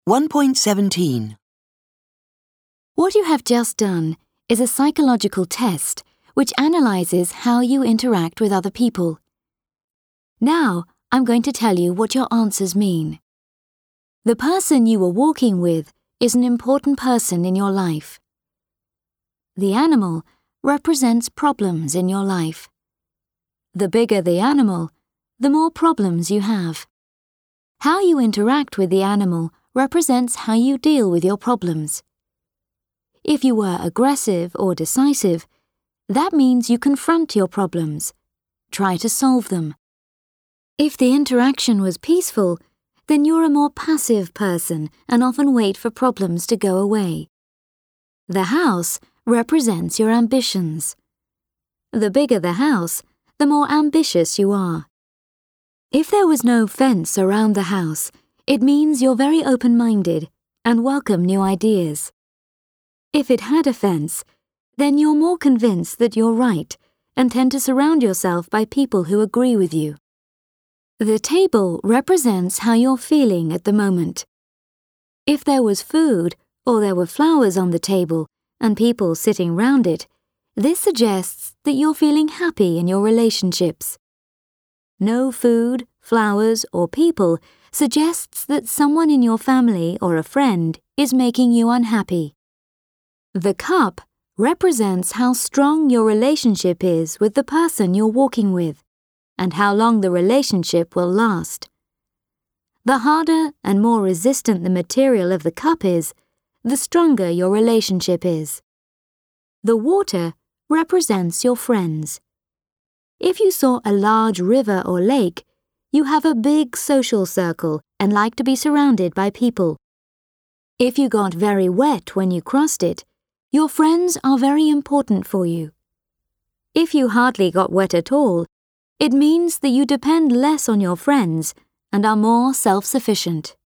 1.17. What you have just done is a psychological test which analyzes how you interact with other people. Now, I'm going to tell you what your answers mean. The person you were walking with is an important person in your life. The animal represents problems in your life. The bigger the animal, the more problems you have. How you interact with the animal represents how you deal with your problems. If you were aggressive or decisive, that means you confront your problems, try to solve them. If the interaction was peaceful, then you're a more passive person and often wait for problems to go away. The house represents your ambitions. The bigger the house, the more ambitious you are. If there was no fence around the house, it means you're very open-minded and welcome new ideas. If it had a fence, then you're more convinced that you're right and tend to surround yourself by people who agree with you. The table represents how you're feeling at the moment. If there was food or there were flowers on the table and people sitting round it, this suggests that you're feeling happy in your relationships. No food, flowers, or people suggests that someone in your family or a friend is making you unhappy. The cup represents how strong your relationship is with the person you're walking with, and how long the relationship will last. The harder and more resistant the material of the cup is, the stronger your relationship is. The water represents your friends. If you saw a large river or lake, you have a big social circle and like to be surrounded by people. If you got very wet when you crossed it, your friends are very important for you. If you hardly got wet at all, it means that you depend less on your friends and are more self-sufficient.